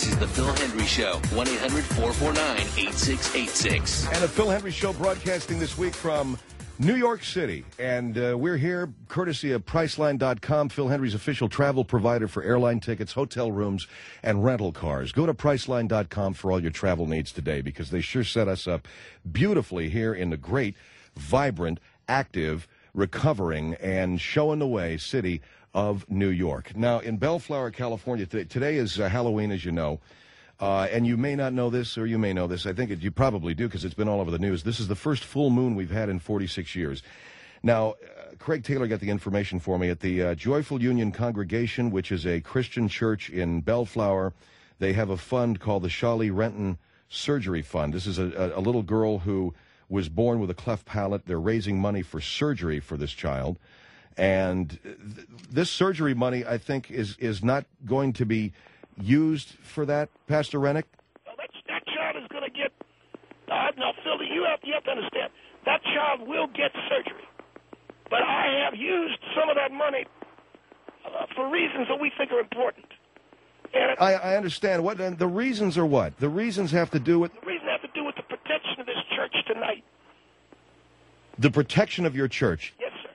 This is the Phil Hendry Show, 1-800-449-8686. And the Phil Hendry Show broadcasting this week from New York City. And we're here courtesy of Priceline.com, Phil Hendry's official travel provider for airline tickets, hotel rooms, and rental cars. Go to Priceline.com for all your travel needs today because they sure set us up beautifully here in the great, vibrant, active, recovering, and showing the way city of New York. Now, in Bellflower, California, today is Halloween, as you know. And you may not know this, or you may know this. I think you probably do because it's been all over the news. This is the first full moon we've had in 46 years. Now, Craig Taylor got the information for me at the Joyful Union Congregation, which is a Christian church in Bellflower. They have a fund called the Shali Renton Surgery Fund. This is a little girl who was born with a cleft palate. They're raising money for surgery for this child. And this surgery money, I think, is not going to be used for that, Pastor Rennick? Well, that child is going to get, now, Phil, you have to understand, that child will get surgery. But I have used some of that money for reasons that we think are important. And I understand. What and the reasons are what? The reasons have to do with... The reasons have to do with the protection of this church tonight. The protection of your church? Yes, sir.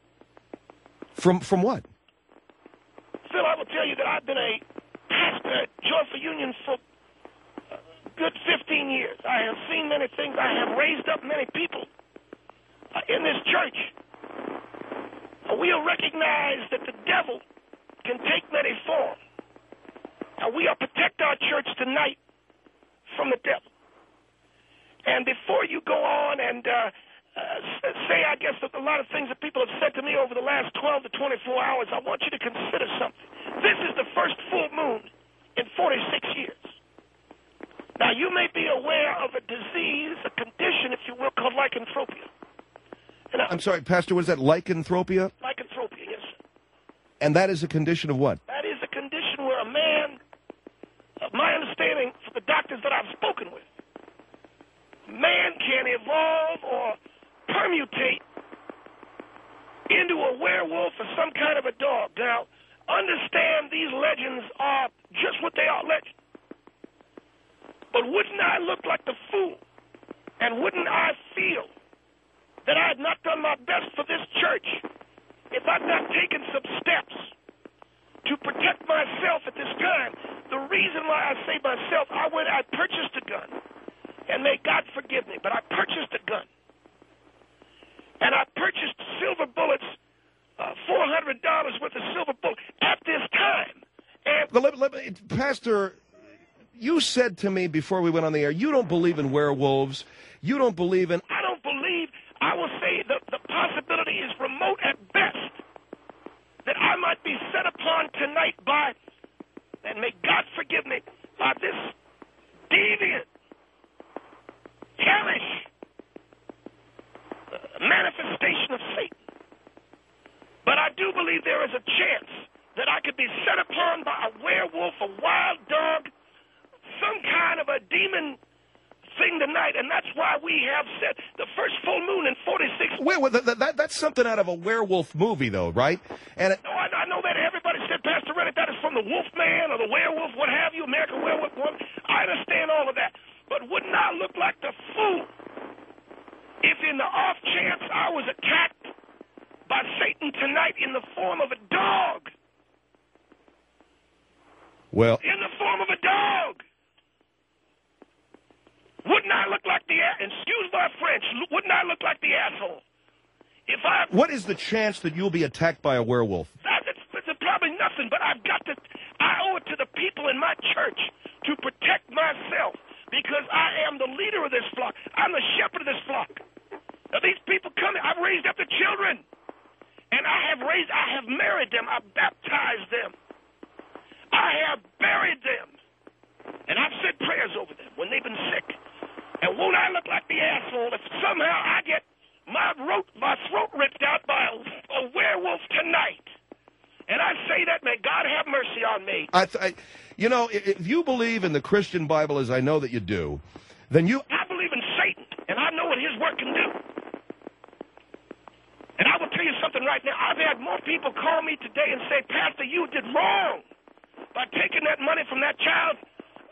From what? Phil, I will tell you that I've been a pastor at Joyful Union for a good 15 years. I have seen many things. I have raised up many people in this church. We'll recognize that the devil can take many forms. We'll protect our church tonight from the devil. And before you go on and say, I guess, a lot of things that people have said to me over the last 12 to 24 hours, I want you to consider something. This is the first full moon in 46 years. Now, you may be aware of a disease, a condition, if you will, called lycanthropia. I'm sorry, Pastor, was that lycanthropia? Lycanthropia, yes, sir. And that is a condition of what? That is a condition where a man, my understanding from the doctors that I've spoken with, man can evolve or permutate into a werewolf or some kind of a dog. Now, understand these legends are just what they are, legends. But wouldn't I look like the fool? And wouldn't I feel that I had not done my best for this church if I'd not taken some steps to protect myself at this time? The reason why I say myself, I purchased a gun. And may God forgive me, but I purchased a gun. And I purchased silver bullets, $400 worth of silver bullets at this time. And Pastor, you said to me before we went on the air, you don't believe in werewolves. You don't believe in... I don't believe, I will say the possibility is remote at best that I might be set upon tonight by, and may God forgive me, by this deviant, hellish manifestation of Satan. But I do believe there is a chance that I could be set upon by a werewolf, a wild dog, some kind of a demon thing tonight, and that's why we have said the first full moon in 46. Wait, that's something out of a werewolf movie, though, right? And no, I know that everybody said, Pastor Reddick, that is from the Wolfman or the Werewolf, what have you, American Werewolf. I understand all of that, but wouldn't I look like the fool if in the off chance I was attacked by Satan tonight in the form of a dog? Well, in the form of a dog. Wouldn't I look like excuse my French, wouldn't I look like the asshole? What is the chance that you'll be attacked by a werewolf? It's probably nothing, but I owe it to the people in my church to protect myself because I am the leader of this flock. I'm the shepherd of this flock. Now, these people come, I've raised up the children, and I have married them, I've baptized them, I have buried them, and I've said prayers over them when they've been sick. And won't I look like the asshole if somehow I get my throat ripped out by a werewolf tonight? And I say that, may God have mercy on me. If you believe in the Christian Bible, as I know that you do, then I believe in Satan, and I know what his work can do. And I will tell you something right now. I've had more people call me today and say, Pastor, you did wrong by taking that money from that child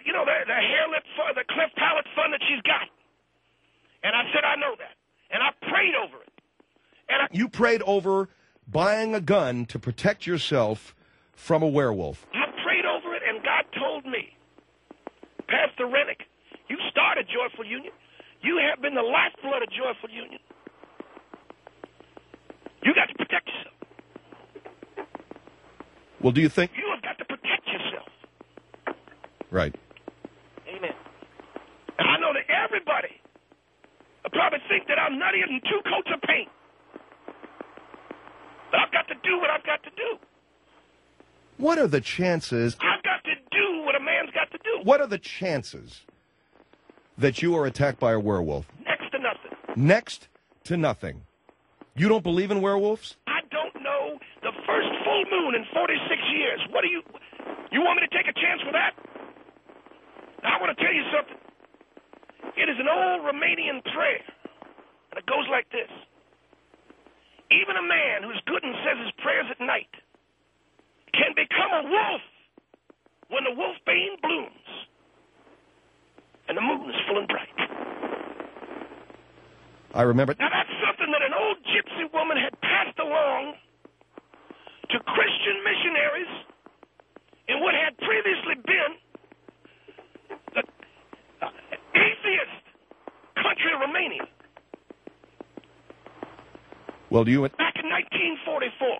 the hair lip fund, the cleft palate fund that she's got. And I said, I know that. And I prayed over it. And You prayed over buying a gun to protect yourself from a werewolf. I prayed over it, and God told me, Pastor Rennick, you started Joyful Union. You have been the lifeblood of Joyful Union. You got to protect yourself. Well, do you think... You have got to protect yourself. Right. Amen. And I know that everybody will probably think that I'm nuttier than two coats of paint. But I've got to do what I've got to do. What are the chances... I've got to do what a man's got to do. What are the chances that you are attacked by a werewolf? Next to nothing. Next to nothing. You don't believe in werewolves? I don't know the first full moon in 46 years. What do you want me to take a chance with that? Now, I want to tell you something. It is an old Romanian prayer, and it goes like this. Even a man who's good and says his prayers at night can become a wolf when the wolfbane blooms and the moon is full and bright. I remember... Now, that's something that an old gypsy woman had passed along to Christian missionaries in what had previously been the atheist country of Romania. Well, do you... Back in 1944.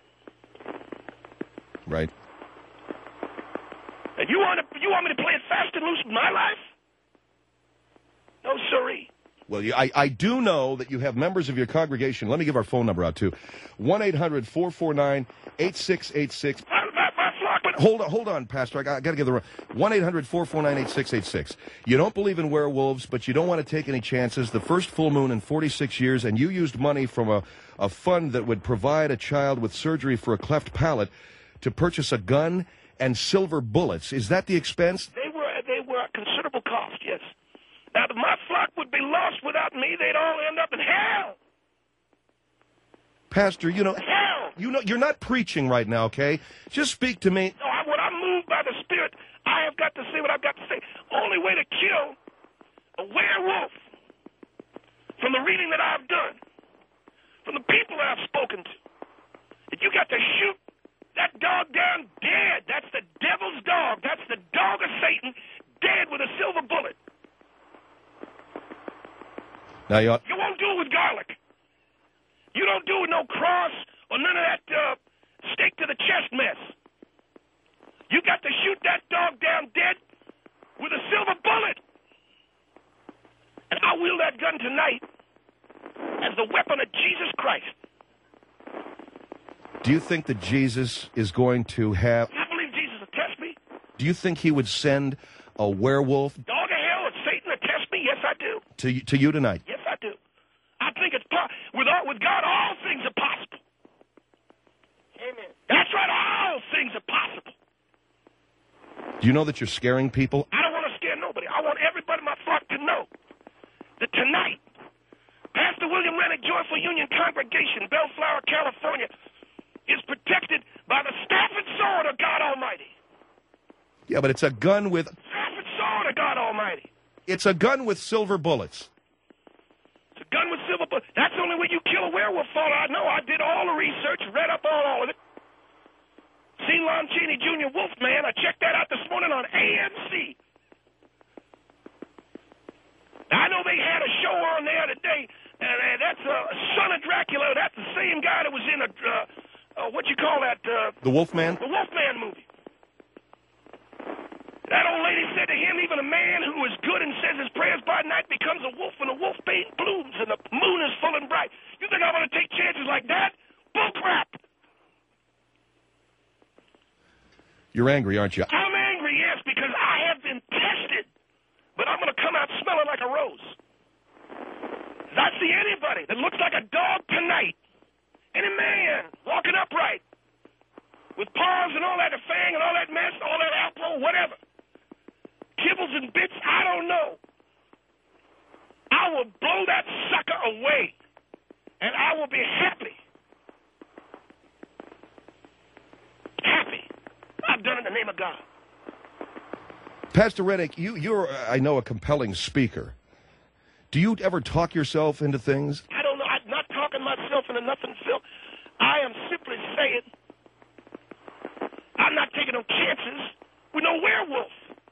Right. And you want me to play it fast and loose with my life? No, sirree. Well, I do know that you have members of your congregation. Let me give our phone number out, too. 1-800-449-8686. Hold on, Pastor. I got to give the... 1-800-449-8686. You don't believe in werewolves, but you don't want to take any chances. The first full moon in 46 years, and you used money from a fund that would provide a child with surgery for a cleft palate to purchase a gun and silver bullets. Is that the expense? They were a considerable cost, yes. Now, if my flock would be lost without me, they'd all end up in hell. Pastor, Hell. You're not preaching right now, okay? Just speak to me. No, when I'm moved by the Spirit, I have got to say what I've got to say. Only way to kill a werewolf, from the reading that I've done, from the people that I've spoken to, that you got to shoot that dog down dead. That's the devil's dog. That's the dog of Satan, dead with a silver bullet. Now You won't do it with garlic. You don't do it with no cross or none of that stake to the chest mess. You got to shoot that dog down dead with a silver bullet. And I'll wield that gun tonight as the weapon of Jesus Christ. Do you think that Jesus is going to have... I believe Jesus will test me. Do you think he would send a werewolf... Dog of hell, it's Satan to test me? Yes, I do. to you tonight? Yes, I do. I think it's with God, all things are possible. Amen. That's right, all things are possible. Do you know that you're scaring people? I don't want to scare nobody. I want everybody in my flock to know that tonight, Pastor William Rennick, Joyful Union Congregation, Bellflower, California, is protected by the staff and sword of God Almighty. Yeah, but it's a gun with... Staff and sword of God Almighty. It's a gun with silver bullets. It's a gun with silver bullets. That's the only way you kill a werewolf, Father. I know. I did all the research, read up on all of it. Seen Lon Chaney Jr. Wolfman. I checked that out this morning on AMC. Now, I know they had a show on there today, and that's Son of Dracula. That's the same guy that was in what you call that? The Wolfman? The Wolfman movie. That old lady said to him, even a man who is good and says his prayers by night becomes a wolf, and the wolfbane blooms, and the moon is full and bright. You think I want to take chances like that? Bull crap. You're angry, aren't you? I'm angry, yes, because I have been tested. But I'm going to come out smelling like a rose. I see anybody that looks like a dog tonight, any man walking upright, with paws and all that, a fang and all that mess, all that alpo, whatever, kibbles and bits, I don't know. I will blow that sucker away, and I will be happy. Happy. I've done it in the name of God. Pastor Rennick, you're, I know, a compelling speaker. Do you ever talk yourself into things? I don't know. I'm not talking myself into nothing, Phil. I am simply saying I'm not taking no chances with no werewolf.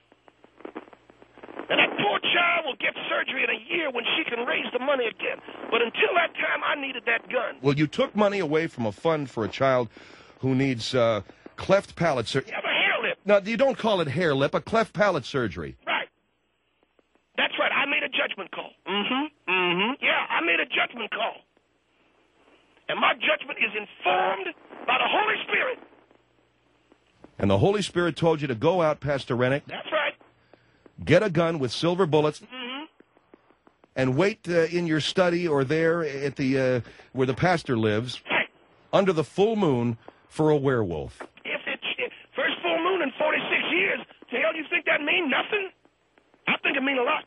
And that poor child will get surgery in a year when she can raise the money again. But until that time, I needed that gun. Well, you took money away from a fund for a child who needs cleft palate surgery. You have a hair lip. No, you don't call it hair lip, a cleft palate surgery. Right. That's right. I made a judgment call. Yeah, I made a judgment call. And my judgment is informed by the Holy Spirit. And the Holy Spirit told you to go out, Pastor Rennick. That's right. Get a gun with silver bullets, and wait in your study or there at the where the pastor lives, Right. under the full moon for a werewolf. If it's first full moon in 46 years, the hell you think that mean nothing? I think it mean a lot.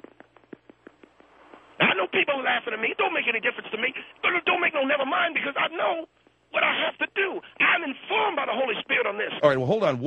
I know people are laughing at me. It don't make any difference to me. Don't make no never mind because I know what I have to do. I'm informed by the Holy Spirit on this. All right, well, hold on.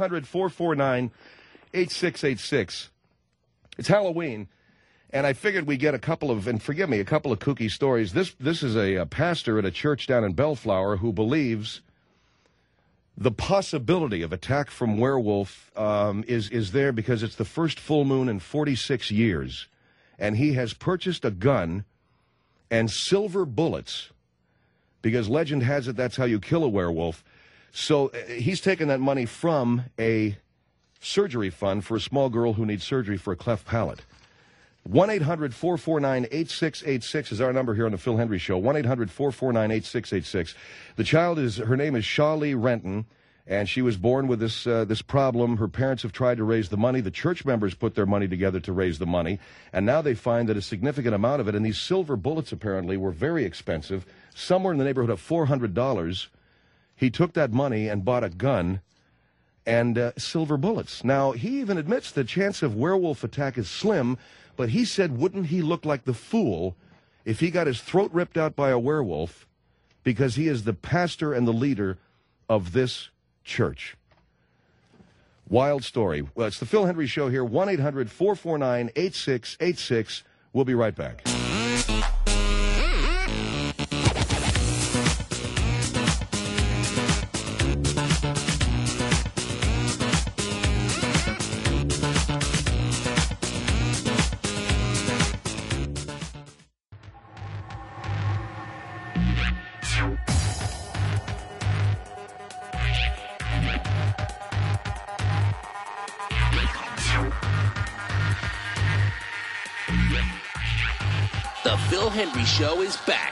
1-800-449-8686. It's Halloween, and I figured we'd get a couple of, and forgive me, a couple of kooky stories. This is a pastor at a church down in Bellflower who believes the possibility of attack from werewolf is there because it's the first full moon in 46 years, and he has purchased a gun and silver bullets because legend has it that's how you kill a werewolf. So he's taken that money from a surgery fund for a small girl who needs surgery for a cleft palate. 1-800-449-8686 is our number here on the Phil Hendry Show. 1-800-449-8686. The child her name is Shawlee Renton, and she was born with this problem. Her parents have tried to raise the money. The church members put their money together to raise the money, and now they find that a significant amount of it, and these silver bullets apparently were very expensive, somewhere in the neighborhood of $400. He took that money and bought a gun and silver bullets. Now, he even admits the chance of werewolf attack is slim, but he said, wouldn't he look like the fool if he got his throat ripped out by a werewolf because he is the pastor and the leader of this church? Wild story. Well, it's the Phil Hendry Show here, 1-800-449-8686. We'll be right back. The Phil Hendry Show is back.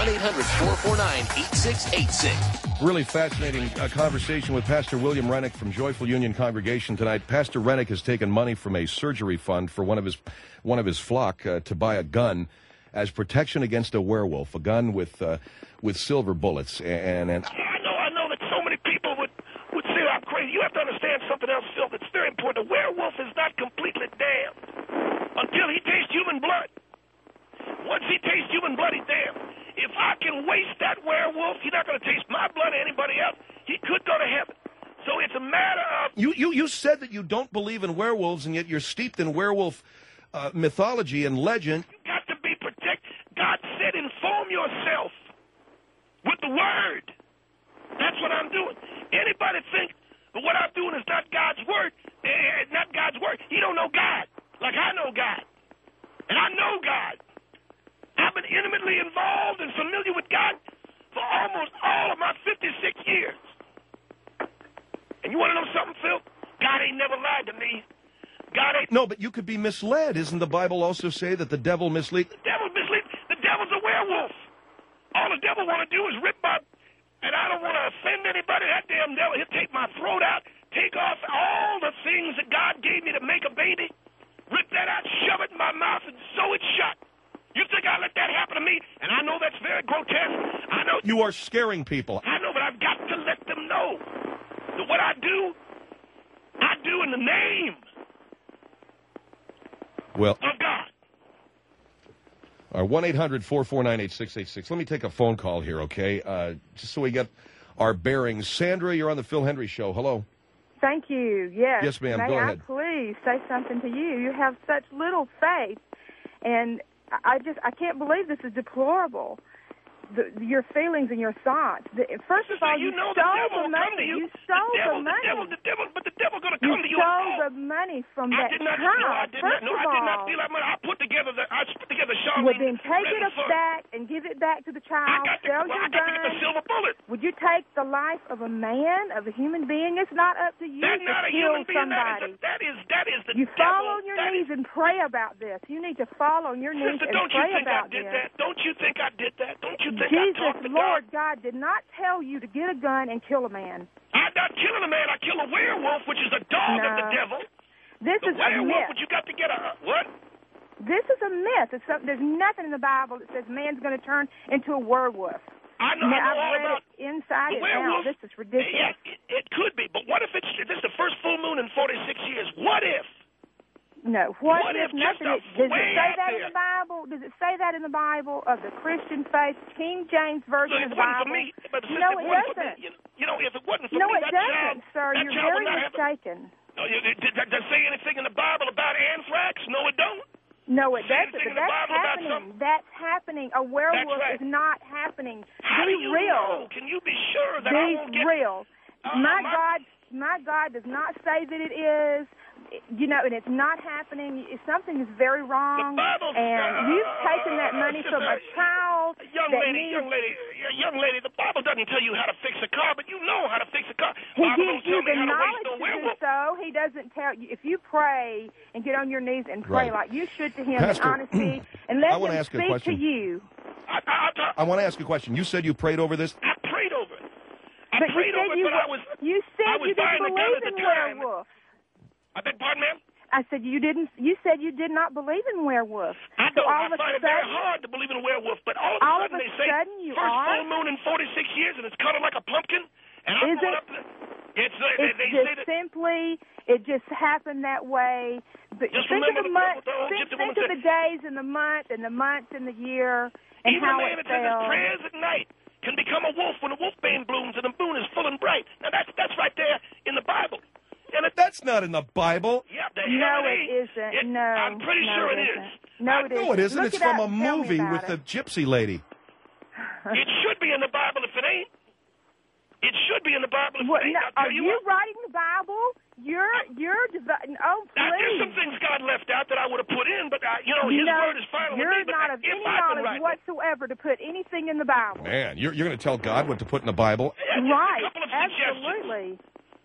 1-800-449-8686. Really fascinating conversation with Pastor William Rennick from Joyful Union Congregation tonight. Pastor Rennick has taken money from a surgery fund for one of his flock to buy a gun as protection against a werewolf, a gun with silver bullets. And I know that so many people would say I'm crazy. You have to understand something else, Phil. It's very important. A werewolf is not completely damned until he tastes human blood. Once he tastes human blood, he's damned. If I can waste that werewolf, he's not going to taste my blood or anybody else. He could go to heaven. So it's a matter of... You said that you don't believe in werewolves, and yet you're steeped in werewolf mythology and legend. You got to be protected. God said inform yourself with the word. That's what I'm doing. Anybody think that what I'm doing is not God's word, not God's word, he don't know God like I know God. And I know God. I've been intimately involved and familiar with God for almost all of my 56 years. And you want to know something, Phil? God ain't never lied to me. God ain't... No, but you could be misled. Isn't the Bible also say that the devil misleads? The devil misleads. The devil's a werewolf. All the devil want to do is rip my... And I don't want to offend anybody. That damn devil, he'll take my throat out, take off all the things that God gave me to make a baby, rip that out, shove it in my mouth, and sew it shut. You think I let that happen to me? And I know that's very grotesque. I know... You are scaring people. I know, but I've got to let them know that what I do in the name of God. All right, 1-800-449-8686. Let me take a phone call here, okay? Just so we get our bearings. Sandra, you're on the Phil Hendry Show. Hello. Thank you. Yes. Yes, ma'am. May Go I ahead. please say something to you? You have such little faith, and I can't believe this is deplorable. Your feelings and your thoughts. First of all, you know stole the devil the will come money. to you. You stole the money. But the devil going to come to you. You stole the money from I that did not. child. No, I did not steal that money. I put together Charlene. Well, then take it Redford. back and give it back to the child. I got to Sell your get the gun. silver bullet. Would you take the life of a man, of a human being? It's not up to you That's to not a kill human being. somebody. That is the You devil. fall on your knees and pray about this. You need to fall on your knees Sister, and don't you pray think I about did this. that? Don't you think I did that? Don't you think I Jesus, talked to Lord God? God, did not tell you to get a gun and kill a man. I'm not killing a man. I kill a werewolf, which is a dog of the No. devil. This The is a werewolf, myth. but you got to get what? This is a myth. There's nothing in the Bible that says man's going to turn into a werewolf. I know I've all read about it inside the and werewolf. out. This is ridiculous. Yeah, it could be, but what if this is the first full moon in 46 years? What if? No. What if nothing? just Does it way say out that there? in the Bible? Does it say that in the Bible of the Christian faith, King James version Look, of it the wasn't Bible? for me, but No, it it wasn't for doesn't. me. You know, if it wasn't for No, me, it that child, doesn't, sir. that You're child very would not have. mistaken. No, does it say anything in the Bible about anthrax? No, it don't. No, it Say doesn't. anything in But the that's Bible about happening. That's happening. A werewolf right. is not happening. How Be do you real. know? Can you be sure that I Be won't get? real. my- My God does not say that it is. You know, and it's not happening. Something is very wrong. The Bible's, and you've taken that money from a child Young that lady, needs. young lady, the Bible doesn't tell you how to fix a car, but you know how to fix a car. He Bible gives don't tell you me the how to waste knowledge no to do werewolf. so. He doesn't tell you. If you pray and get on your knees and pray Right. like you should to him Pastor, in honesty, and let I wanna him ask a speak to question. you. I want to ask a question. You said you prayed over this? I prayed over it. I But prayed over it, but I was you said I was you didn't buying the gun believe at in the time. werewolves. I beg pardon, ma'am? I said you didn't. You said you did not believe in werewolves. I So don't. all I of a find it very sudden, hard to believe in a werewolf, but all all of of a a sudden they say sudden you first are? full moon in 46 years, and it's colored like a pumpkin. And I'm Is going it? up there. It's it's they just say that. simply. It just happened that way. But Just think of remember the month. the old Think gypsy woman of said, the days and the month and the months and the year and Even how a man it that says his fell. prayers at night can become a wolf when the wolfbane blooms and the moon is full and bright. Now that's right there in the Bible. And That's not in the Bible. yeah, the No, hell it isn't. No, I'm pretty no, sure it it isn't. is. No, it isn't. No, it isn't. Look It's it from up. a Tell me movie about with it. the gypsy lady. It should be in the Bible if it ain't. It should be in the Bible if What, it ain't. no, I'll tell are you you what. writing the Bible? You're dividing. Oh, Now, there's some please. things God left out that I would have put in, but His word is final with you're me. But not of if any I've been knowledge right, whatsoever to put anything in the Bible. Man, you're going to tell God what to put in the Bible? yeah, just Right, a couple of suggestions. absolutely.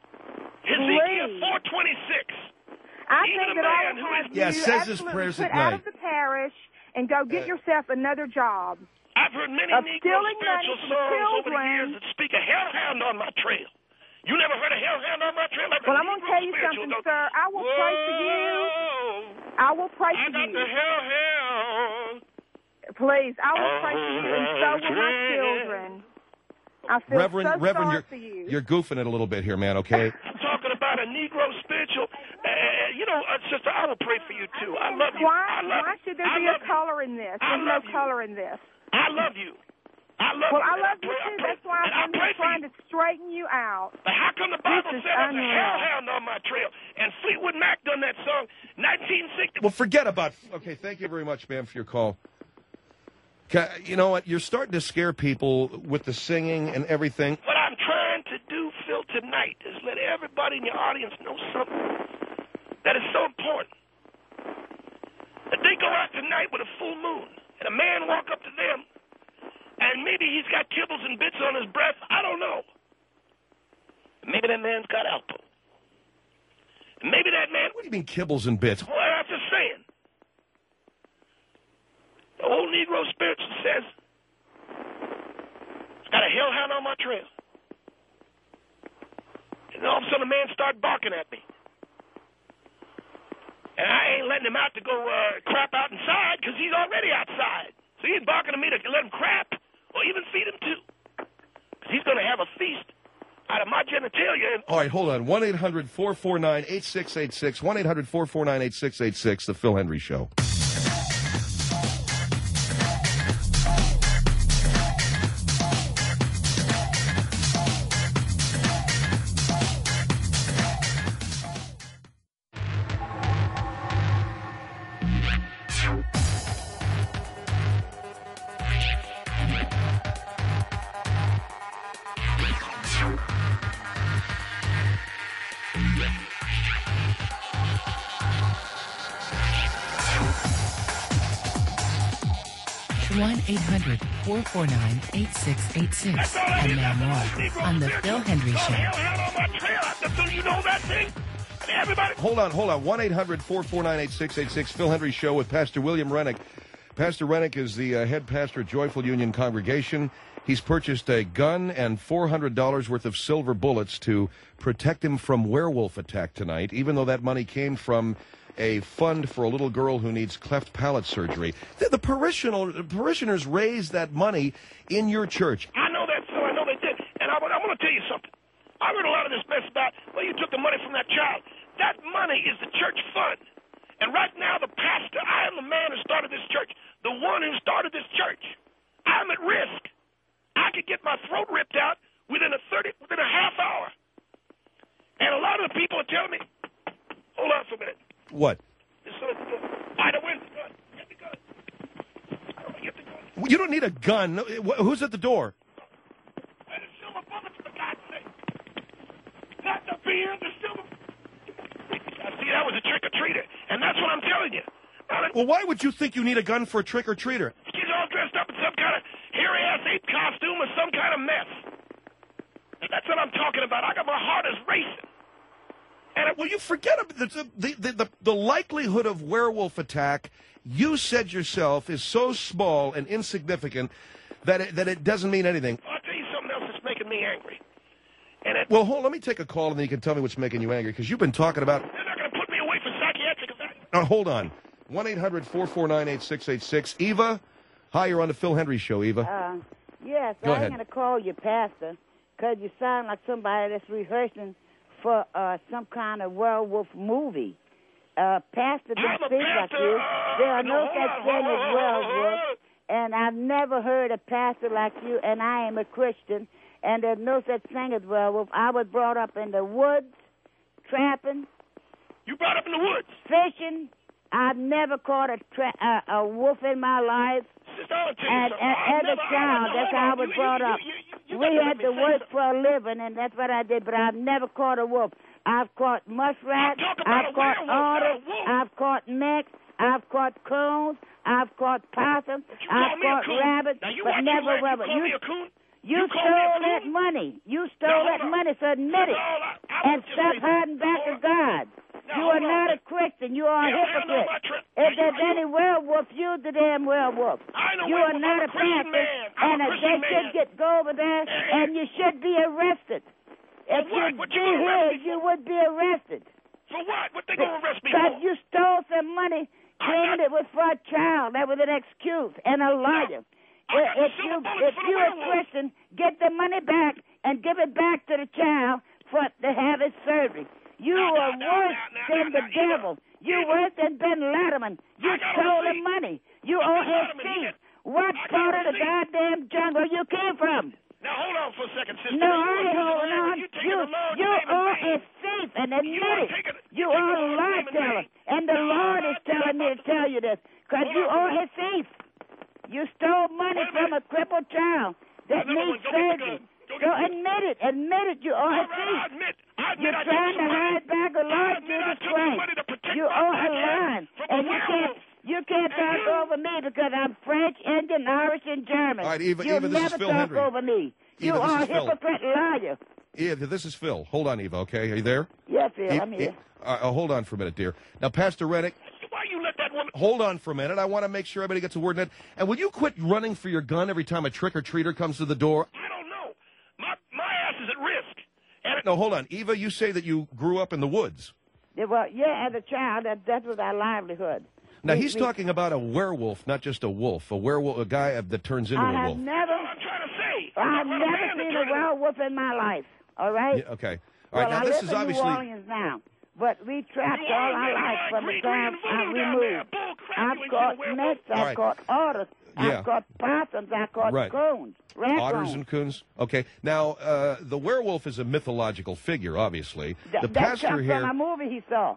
Ezekiel Please. 4:26. I Even think a that I man would who have is- you Yeah, says his absolutely prayers put at out night. of the parish and go get yourself another job. I've heard many Of Negro stealing spiritual money from songs over the children. years that speak a hellhound on my trail. You never heard a hellhound on my trail? Like Well, a I'm going to Negro tell you spiritual something, goes, sir. I will pray for you. "Whoa, I will pray I for got you. the hellhound. Please, I will pray for you, and so will my children. I feel Reverend, so Reverend, sorry for you. you're goofing it a little bit here, man, okay? I'm talking about a Negro spiritual. Sister, I will pray for you, too. I love you. Why? I love Why you. should there I be a love you. color in this? I There's no love you. color in this. I love you. I love Well, you. I and love you pray- I too. pray- That's why and I I'm pray here for trying you. to straighten you out. But how come the Bible This is said there's a unreal. hellhound on my trail? And Fleetwood Mac done that song 1960. Well, forget about... Okay, thank you very much, ma'am, for your call. You know what? You're starting to scare people with the singing and everything. What I'm trying to do, Phil, tonight is let everybody in your audience know something that is so important. That they go out tonight with a full moon, and a man walk up to them, and maybe he's got kibbles and bits on his breath. I don't know. Maybe that man's got alpo. Maybe that man... What do you mean kibbles and bits? Well, I'm just saying. The old Negro spiritual says, I got a hellhound on my trail. And all of a sudden, a man started barking at me. And I ain't letting him out to go crap out inside because he's already outside. So he's barking at me to let him crap or even feed him too. Because he's going to have a feast out of my genitalia. All right, hold on. 1-800-449-8686. 1-800-449-8686, The Phil Hendry Show. 1-800-449-8686. And now more on The Phil Hendry Show. You know that thing? Everybody. Hold on. 1-800-449-8686. Phil Hendry Show with Pastor William Rennick. Pastor Rennick is the head pastor at Joyful Union Congregation. He's purchased a gun and $400 worth of silver bullets to protect him from werewolf attack tonight, even though that money came from a fund for a little girl who needs cleft palate surgery. The parishioners raised that money in your church. I know that, so I know they did. And I'm going to tell you something. I heard a lot of this mess about, well, you took the money from that child. That money is the church fund. And right now, the pastor, I am the man who started this church, the one who started this church. I'm at risk. I could get my throat ripped out within a half hour. And a lot of the people are telling me, hold on for a minute. What? Ida, where's the gun? Get the gun. I don't get the gun. You don't need a gun. Who's at the door? Where's the silver bullets, for God's sake? Not the beer, the silver. See, that was a trick-or-treater, and that's what I'm telling you. Well, why would you think you need a gun for a trick-or-treater? He's all dressed up in some kind of hairy-ass ape costume or some kind of mess. And that's what I'm talking about. I got my heart is racing. And well, you forget the likelihood of werewolf attack, you said yourself, is so small and insignificant that it doesn't mean anything. I'll tell you something else that's making me angry. Well, let me take a call, and then you can tell me what's making you angry, because you've been talking about... They're not going to put me away for psychiatric evaluation. Hold on. 1-800-449-8686. Eva? Hi, you're on the Phil Hendry Show, Eva. Yes, Go ahead. I'm going to call you Pastor, because you sound like somebody that's rehearsing for some kind of werewolf movie. Pastor don't speak like you. There are no such thing as werewolves, and I've never heard a pastor like you, and I am a Christian, and there's no such thing as werewolf. I was brought up in the woods, trapping. You brought up in the woods? Fishing. I've never caught a wolf in my life. And as a child, that's how I was brought up. We had to work for a living, and that's what I did, but I've never caught a wolf. I've caught muskrats, I've caught otters, I've caught mecks, I've caught coons, I've caught possums, I've caught rabbits, but never rabbits. You stole that money. You stole that money, so admit it. And stop hiding back of God. You are not a Christian. You are a hypocrite. If there's any werewolf, you're the damn werewolf. You are not a pastor, and they should go over there, and you should be arrested. If you'd be here, you would be arrested. For what? What they going to arrest me for? Because you stole some money, claimed it was for a child. That was an excuse and a liar. If you're a Christian, get the money back and give it back to the child to have his surgery. You are worse than the devil. You're worse than Ben Letterman. You stole the money. You owe his thief. What part of the goddamn jungle you came from? Now, hold on for a second, sister. No, I ain't holding on. You are a thief, and admit it. You are a lie teller, and the Lord is telling me to tell you this, because you are a thief. You stole money from a crippled child that needs surgery. So admit it. Admit it. You are a thief. You're trying to hide back a Lord Jesus Christ. You are a lie. And you can't talk over me because I'm French, Indian, Irish, and German. All right, Eva, You'll this never is Phil talk Hendry. over me. You Eva, are a this is Phil. hypocrite liar. Eva, this is Phil. Hold on, Eva, okay? Are you there? Yes, Phil, I'm here. Hold on for a minute, dear. Now, Pastor Rennick. Why you let that woman... Hold on for a minute. I want to make sure everybody gets a word in it. And will you quit running for your gun every time a trick-or-treater comes to the door? I don't know. My ass is at risk. No, hold on. Eva, you say that you grew up in the woods. Well, yeah, as a child, that was our livelihood. Now, he's talking about a werewolf, not just a wolf. A werewolf, a guy that turns into a wolf. I'm trying to say. I've never seen a werewolf in my life, all right? Yeah, okay. All right, well, now this I live is in obviously... New Orleans now, but we trapped all our life from the time we moved. I've caught mecks, I've caught otters, I've caught possums, I've caught coons. Otters and coons. Okay. Now, the werewolf is a mythological figure, obviously. The pastor comes here... from a movie he saw.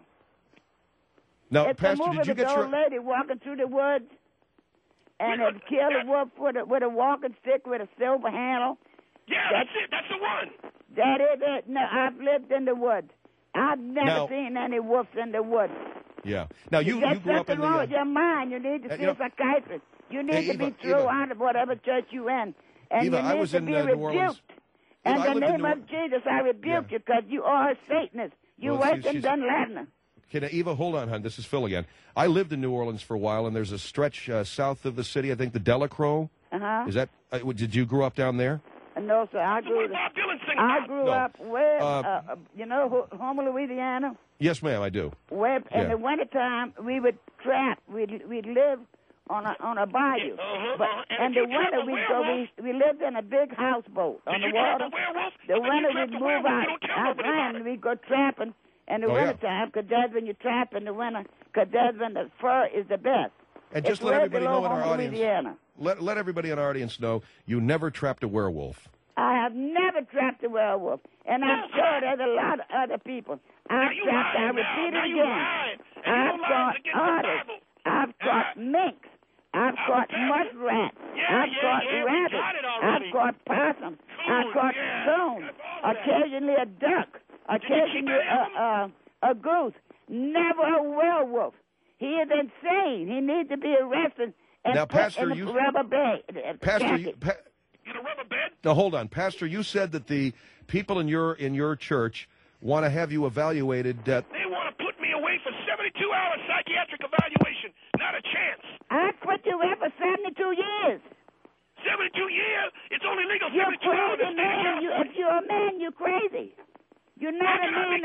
Now, it's Pastor, a movie did you with get the your... old lady walking through the woods and had killed a wolf with a walking stick with a silver handle. Yeah, that's it. That's the one. That is it. No, I've lived in the woods. I've never seen any wolves in the woods. Yeah. Now, you grew up in the... There's something wrong with your mind. You need to see a psychiatrist. You need to be thrown out of whatever church you in. And Eva, you I need was to in be New Orleans. In Eva, the name of Jesus, I rebuke you because you are a Satanist. You work in Dunlatin. Okay, now, Eva, hold on, hon. This is Phil again. I lived in New Orleans for a while, and there's a stretch south of the city, I think, the Delacroix. Uh-huh. Is that, did you grow up down there? No, sir. I grew up where, Homer, Louisiana. Yes, ma'am, I do. Where in the wintertime, we would trap. We'd live on a bayou. But in the winter, we lived in a big houseboat on the water. The winter, we'd move out land, and we'd go trapping in the wintertime, because that's when you trap in the winter, because that's when the fur is the best. And just let everybody know in our audience. Let everybody in our audience know you never trapped a werewolf. I have never trapped a werewolf, and I'm sure there's a lot of other people. I repeat it again. I've caught otters. I've caught minks. I've caught muskrats. I've caught rabbits. I've caught possums. I've caught stones. Occasionally a duck. Occasionally a goose. Never a werewolf. He is insane. He needs to be arrested and now, put Pastor, in a rubber bed. Pastor, in a rubber bed? Now, hold on. Pastor, you said that the people in your church want to have you evaluated. They want to put me away for 72-hour psychiatric evaluation. Not a chance. I put you away for 72 years. 72 years? It's only legal 72 hours. You're hours. crazy, man. If you're a man, you're crazy. You're not a man.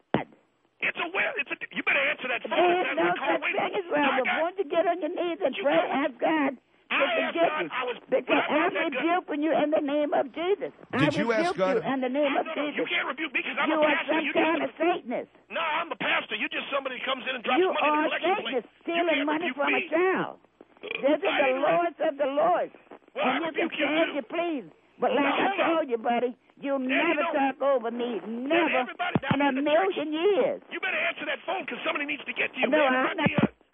You better answer that phone. There's no such thing as werewolf. Won't you get on your knees and pray, ask God to forgive you? Because I'm rebuking you in the name of Jesus. Did you ask God? In the name of Jesus. You can't rebuke me because I'm a pastor. You are some kind of Satanist. No, I'm the pastor. You're just somebody who comes in and drops money in the collection plate. You are Satanist, stealing money from a child. This is the Lord's of the Lords. And you can say as you please. But like I told you, buddy, you'll never talk over me. Never in a million years. You better answer that phone because somebody needs to get to you. No, I'm not.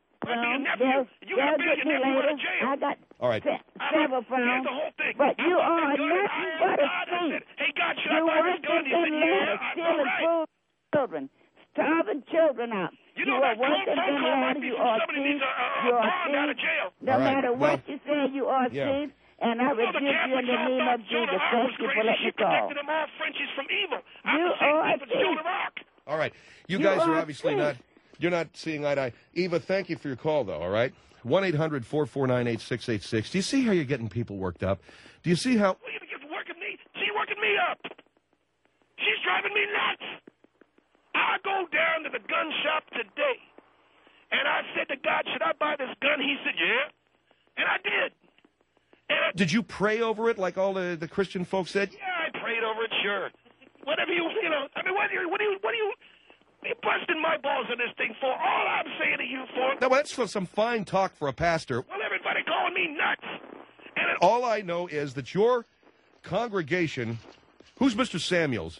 You got to be a nephew out of jail. I got several phones. Here's the whole thing. But you are nothing but a thief. Hey, God, should I buy this gun? You said, yeah. Stealing food, children, starving children out. You are working in ladder. You are a thief. You are a thief. No matter what you say, you are a thief. And I rebuke you in the name of Jesus. Thank you for letting me call. Them all Frenchies from evil. You are a thief. All right. You guys are obviously not, you're not seeing eye to eye. Eva, thank you for your call, though, all right? 1-800-449-8686. Do you see how you're getting people worked up? Do you see how... She's working me up. She's driving me nuts. I go down to the gun shop today, and I said to God, should I buy this gun? He said, yeah. And I did. Did you pray over it like all the Christian folks said? Yeah, I prayed over it, sure. Whatever you know. I mean, what are you busting my balls on this thing for? All I'm saying to you for... No, that's some fine talk for a pastor. Well, everybody calling me nuts. All I know is that your congregation... Who's Mr. Samuels?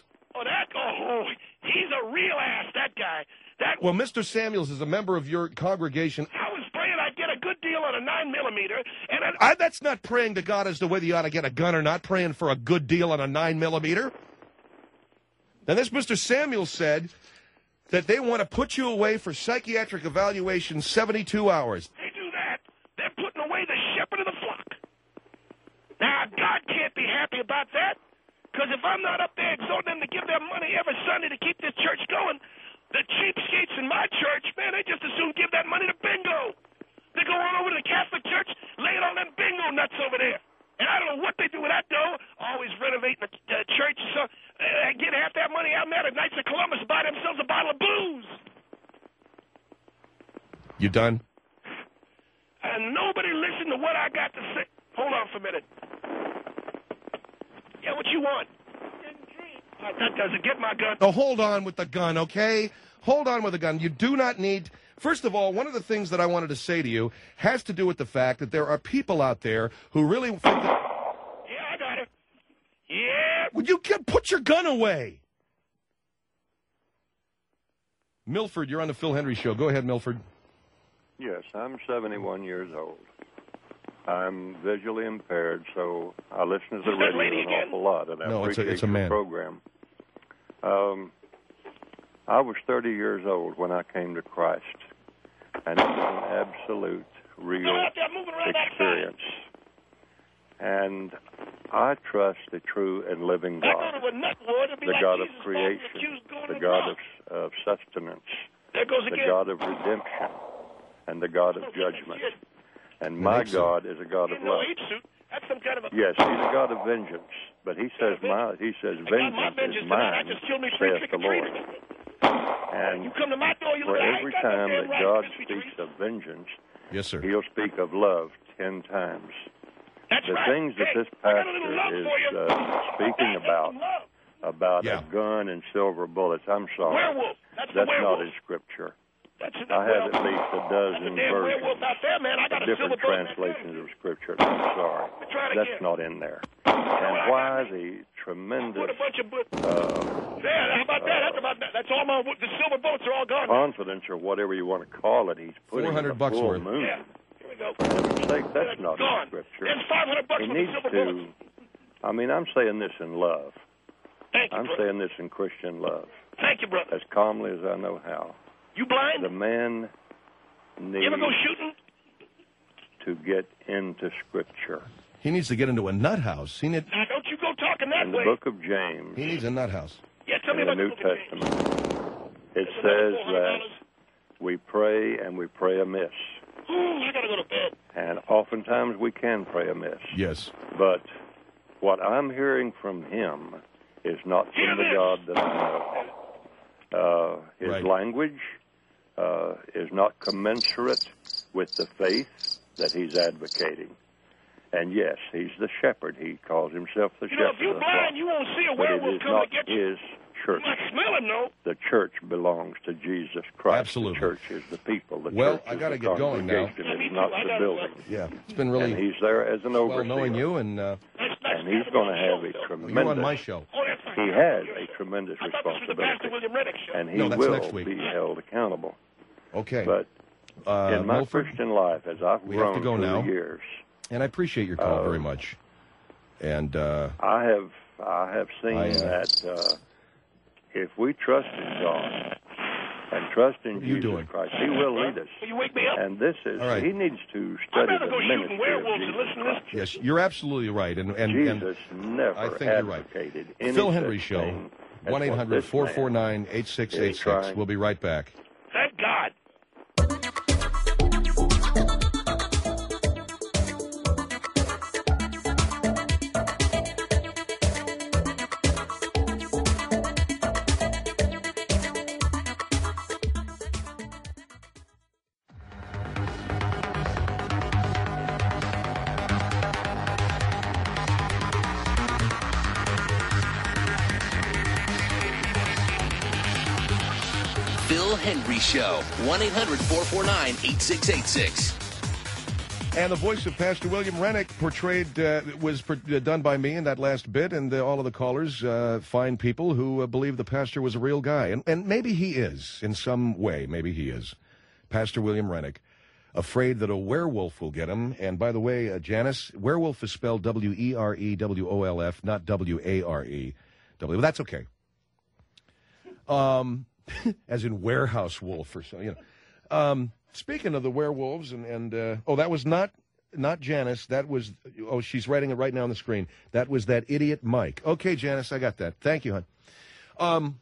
He's a real ass, that guy. Well, Mr. Samuels is a member of your congregation. I was praying I'd get a good deal on a 9mm, and that's not praying to God as to whether you ought to get a gun or not, praying for a good deal on a 9mm. Then this Mr. Samuels said that they want to put you away for psychiatric evaluation 72 hours. They do that. They're putting away the shepherd of the flock. Now, God can't be happy about that, because if I'm not up there exhorting them to give their money every Sunday to keep this church going, the cheapskates in my church, man, they just as soon give that money to bingo. They go on over to the Catholic Church, lay it on them bingo nuts over there. And I don't know what they do with that dough. Always renovating the church. So get half that money out there at Knights of Columbus, buy themselves a bottle of booze. You done? And nobody listened to what I got to say. Hold on for a minute. Yeah, what you want? That doesn't get my gun. Oh, hold on with the gun, okay? Hold on with the gun. You do not need... First of all, one of the things that I wanted to say to you has to do with the fact that there are people out there who really think that... Yeah, I got it. Yeah. Would you put your gun away? Milford, you're on the Phil Hendry Show. Go ahead, Milford. Yes, I'm 71 years old. I'm visually impaired, so I listen to the radio an awful lot, and I appreciate your program. I was 30 years old when I came to Christ. And it was an absolute, real experience. And I trust the true and living God, the God of creation, the God of sustenance, the God of redemption, and the God of judgment. And my God is a God of love. Yes, he's a God of vengeance, but he says, vengeance is mine, saith the Lord. And for every time that God speaks of vengeance, yes, sir, he'll speak of love 10 times. The things that this pastor is speaking about a gun and silver bullets, I'm sorry, that's not in Scripture. I have at least a dozen versions of different translations of Scripture. I'm sorry, that's not in there. And why the tremendous that's all the silver bullets are all gone. Confidence, or whatever you want to call it, he's putting $400 full worth. moon. Yeah. Here we go. For heaven's sake, that's not in Scripture. And $500 He for the needs silver to. bullets. I mean, I'm saying this in love. Thank you, I'm brother. saying this in Christian love. Thank you, brother. As calmly as I know how. You blind? The man needs You ever go shooting? to get into Scripture. He needs to get into a nut house. Now, don't you go talking that In way. the book of James, He needs a nut house. Yeah, tell me in the about New the book of James. Testament, it says that we pray and we pray amiss. Ooh, I gotta go to bed. And oftentimes we can pray amiss. Yes. But what I'm hearing from him is not from the God that I know. His Right. language is not commensurate with the faith that he's advocating. And yes, he's the shepherd. He calls himself the shepherd. If you're of the blind, flock. you won't see a But it werewolf is come not to get you. his church. You might smell him, though. The church belongs to Jesus Christ. Absolutely. The church is the people. The Well, church I is gotta the get going now. congregation. It's not the building. Yeah, it's been really And he's there as an overseer. well knowing you, and And he's going to have a tremendous... you're on my show. Oh, that's fine. He has a tremendous I thought this was the Pastor responsibility. William Reddick show. And he No, that's will next week. be held accountable. Okay. But in my Milford, Christian life, as I've we have grown to go through now. the years, and I appreciate your call very much. And I have seen that if we trust in God and trust in Jesus Christ, he will lead us. Will you wake me up? And this is, right. he needs to I'd study rather the go shooting ministry of werewolves and Jesus listen to this. Christ. yes, you're absolutely right. And Jesus never I think you're right. advocated any Phil such Henry Show, thing as what this man 1-800-449-8686. is trying. We'll be right back. Thank God. Phil Henry Show. 1-800-449-8686. And the voice of Pastor William Rennick was done by me in that last bit, and all of the callers, fine people who believe the pastor was a real guy. And maybe he is, in some way, maybe he is. Pastor William Rennick, afraid that a werewolf will get him. And by the way, Janice, werewolf is spelled W-E-R-E-W-O-L-F, not W-A-R-E. Well, that's okay. As in warehouse wolf or something, you know. Speaking of the werewolves, that was not Janice. That was, she's writing it right now on the screen. That was that idiot Mike. Okay, Janice, I got that. Thank you, hon.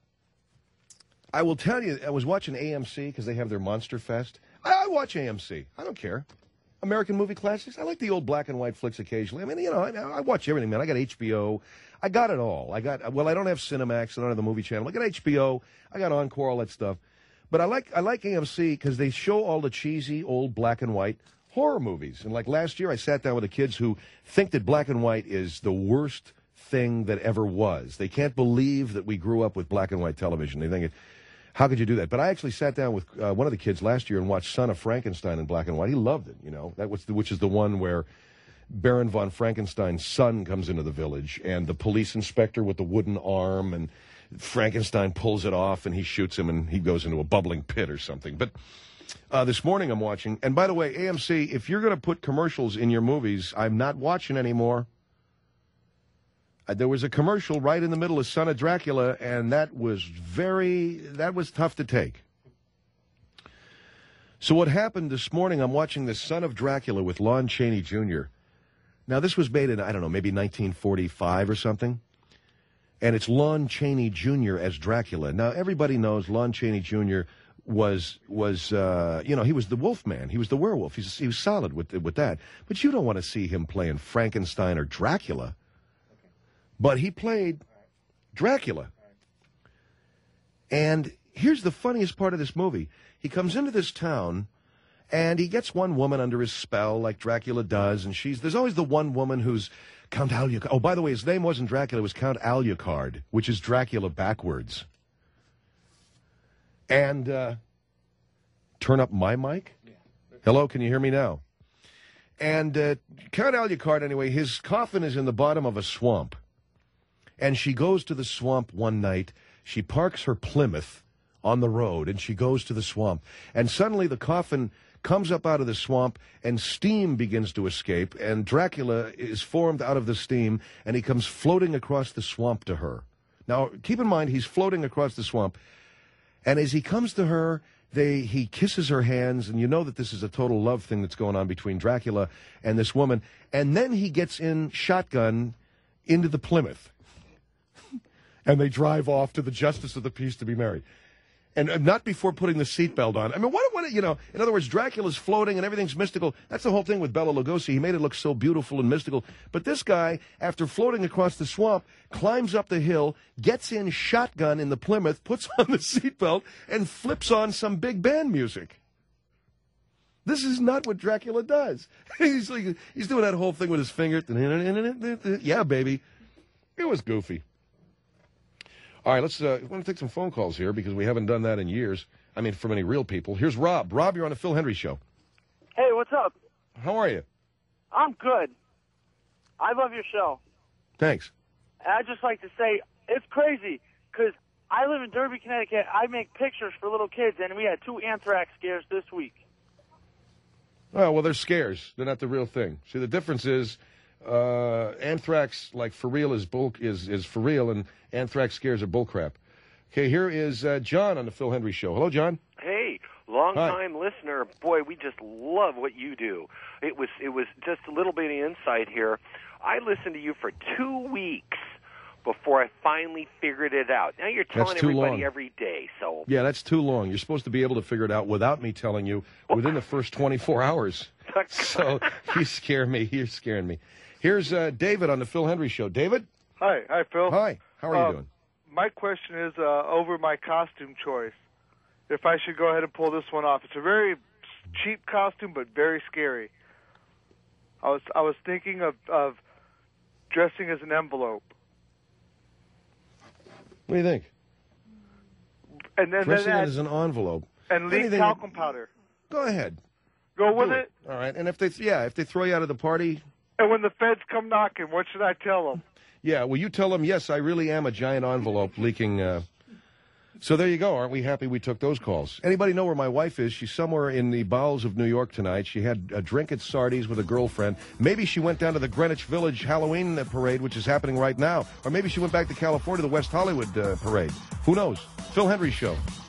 I will tell you, I was watching AMC because they have their Monster Fest. I watch AMC. I don't care. American movie classics. I like the old black and white flicks occasionally. I mean, you know, I watch everything, man. I got HBO. I got it all. I don't have Cinemax. I don't have the movie channel. I got HBO. I got Encore, all that stuff. But I like AMC because they show all the cheesy old black and white horror movies. And like last year, I sat down with the kids who think that black and white is the worst thing that ever was. They can't believe that we grew up with black and white television. They think, how could you do that? But I actually sat down with one of the kids last year and watched Son of Frankenstein in black and white. He loved it, you know. Which is the one where Baron von Frankenstein's son comes into the village, and the police inspector with the wooden arm, and Frankenstein pulls it off, and he shoots him, and he goes into a bubbling pit or something. But this morning I'm watching, and by the way, AMC, if you're going to put commercials in your movies, I'm not watching anymore. There was a commercial right in the middle of Son of Dracula, and that was tough to take. So what happened this morning, I'm watching The Son of Dracula with Lon Chaney Jr. Now, this was made in, I don't know, maybe 1945 or something. And it's Lon Chaney Jr. as Dracula. Now, everybody knows Lon Chaney Jr. was he was the Wolfman. He was the werewolf. He was solid with that. But you don't want to see him playing Frankenstein or Dracula. But he played Dracula. And here's the funniest part of this movie. He comes into this town, and he gets one woman under his spell, like Dracula does, and there's always the one woman who's Count Alucard. Oh, by the way, his name wasn't Dracula, it was Count Alucard, which is Dracula backwards. And, turn up my mic? Yeah. Hello, can you hear me now? And Count Alucard, anyway, his coffin is in the bottom of a swamp. And she goes to the swamp one night. She parks her Plymouth on the road, and she goes to the swamp. And suddenly the coffin comes up out of the swamp, and steam begins to escape, and Dracula is formed out of the steam, and he comes floating across the swamp to her. Now, keep in mind, he's floating across the swamp, and as he comes to her, he kisses her hands, and you know that this is a total love thing that's going on between Dracula and this woman, and then he gets in shotgun into the Plymouth, and they drive off to the Justice of the Peace to be married. And not before putting the seatbelt on. I mean, what, you know, in other words, Dracula's floating and everything's mystical. That's the whole thing with Bela Lugosi. He made it look so beautiful and mystical. But this guy, after floating across the swamp, climbs up the hill, gets in shotgun in the Plymouth, puts on the seatbelt, and flips on some big band music. This is not what Dracula does. He's doing that whole thing with his finger. Yeah, baby. It was goofy. All right, let's want to take some phone calls here because we haven't done that in years. I mean, from any real people. Here's Rob. Rob, you're on the Phil Hendry Show. Hey, what's up? How are you? I'm good. I love your show. Thanks. I'd just like to say it's crazy because I live in Derby, Connecticut. I make pictures for little kids, and we had 2 anthrax scares this week. Oh, well, they're scares. They're not the real thing. See, the difference is anthrax, like for real, is for real, and anthrax scares are bullcrap. Okay, here is John on the Phil Hendry Show. Hello, John. Hey, long-time listener. Boy, we just love what you do. It was just a little bit of insight here. I listened to you for 2 weeks before I finally figured it out. Now you're telling everybody every day. So yeah, that's too long. You're supposed to be able to figure it out without me telling you within the first 24 hours. So you scare me. You're scaring me. Here's David on the Phil Hendry Show. David? Hi, Phil. Hi. How are you doing? My question is over my costume choice. If I should go ahead and pull this one off. It's a very cheap costume, but very scary. I was thinking of dressing as an envelope. What do you think? And then dressing it as an envelope. And leave talcum powder. Go ahead. Go with it. All right. And if they throw you out of the party. And when the feds come knocking, what should I tell them? Yeah, well, you tell them, yes, I really am a giant envelope leaking. So there you go. Aren't we happy we took those calls? Anybody know where my wife is? She's somewhere in the bowels of New York tonight. She had a drink at Sardi's with a girlfriend. Maybe she went down to the Greenwich Village Halloween parade, which is happening right now. Or maybe she went back to California, the West Hollywood parade. Who knows? Phil Hendry Show.